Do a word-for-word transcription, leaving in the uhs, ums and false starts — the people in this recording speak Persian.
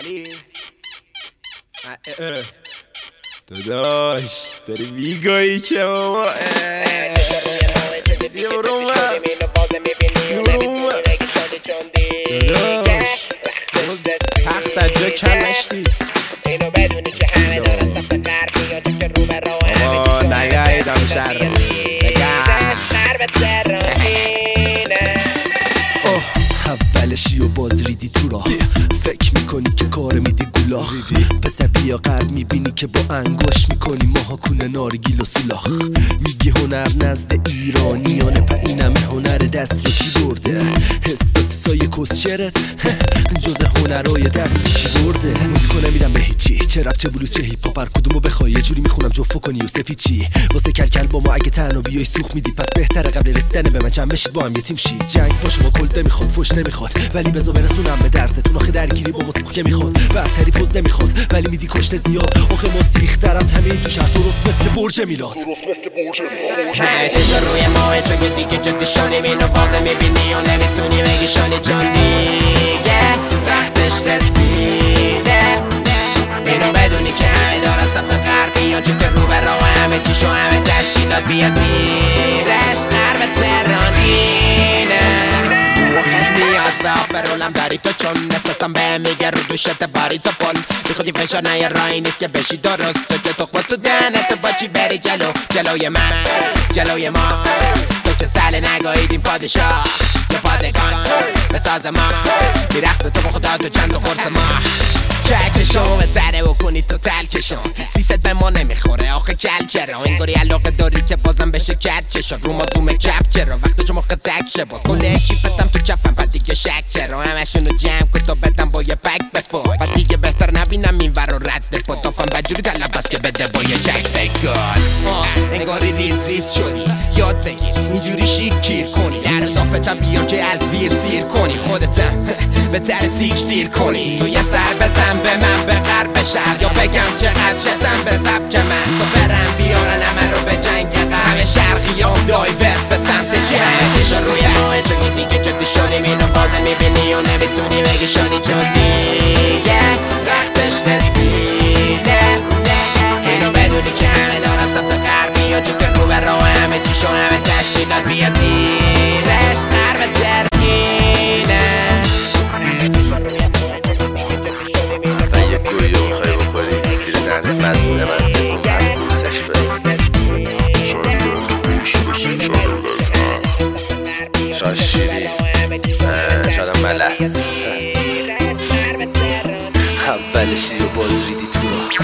علی داداش داری میگایی که بابا بیا برو اومد بیا برو اومد داداش تخت از جا کم نشتی آقا نگهیدم شر اولشی و باز ریدی تو راه فکر میکنی که کار میدی گلاخ پسر بیا قرب میبینی که با انگوش میکنی ماها کونه نارگیل و سولاخ میگی هنر نزد ایرانیانه پا اینمه هنر دست رو کی برده استاتیسای کس شرت جز هنرهای دست رو کی برده موزیکو نمیدم به هیچی چه رپ چه بلوز چه هیپ هاپ هر کدومو بخوای یه جوری میخونم جفو کنی و سفید چی واسه کلکل با ما اگه تنها بیای سوخ میدی پس بهتره قبل رسیدن به من جمع بشید با هم یه تیم شی جنگ باشه ما کل نمیخواد فوش نمیخواد ولی بزا برسونم به درستون آخه درگیری با مطلق که میخواد برتری پوز نمیخواد ولی میدی کشت زیاد آخه ما سیختر از همه این تو شهر درست مثل برج میلاد همه چیزا روی ماه چون که دیگه جدی شدیم اینو بازه میبینی و نمیتونی بگی شالی جان دیگه وقتش رسیده اینو بدونی که همه دارن صف غربی یا چون که رو به راه همه چیشو همه تشکیلات بیا زیرش غرب تهرانینه نیاز به آفرولم داری تو چون نسستم به میگه رو دوشت باری تو پل بی خودی فشار نه راهی نیست که بشی درست تو که تخمه تو دهنت با چی بری جلو جلوی من جلوی ما تو که سل نگاهیدیم پادشاه یا پادگان به ساز ما میرخص تو با خدا تو چند و قرص ما چکشون بتره و کنی تو تلکشون سیست به ما نمیخوره آخه کل چرا اینگوری علاقه داری که بازم بشه کت چشا رو ما زوم کپ چرا وقت شما خطک شه باز کل اکیپتم تو کفم بعد دیگه شک چرا همشونو جمع کن تا بدم با یه پک بفور بعد دیگه بهتر نبینم این ور و رد بفور دافم بجوری طلب بس که بده با یه چک بگاد انگاری ریز ریز شدی یاد بگیر اینجوری شیک کیر کنی در اضافتم بیا که از زیر سیر کنی خودتم به تر سیک دیر کنی تو یه سر بزن به من به غرب شهر یا بگم چقدر چتم به سبک من تو برم بیارن همه رو به جنگ غرب شرقی یا دایور به سمت چه چشا روی ماه چون که دیگه جدی شدیم اینو بازه میبینی و نمیتونی بگی شدی چون دیگه وقتش رسیده اینو بدونی که همه دارن صف غربی یا چون که رو به راه همه چیشو همه تشکیلات بیا زیرش غرب ترکینه مزه مزه کن بعد بورتش بره شاید شیرین شاید ملس اولشی و باز ریدی تو را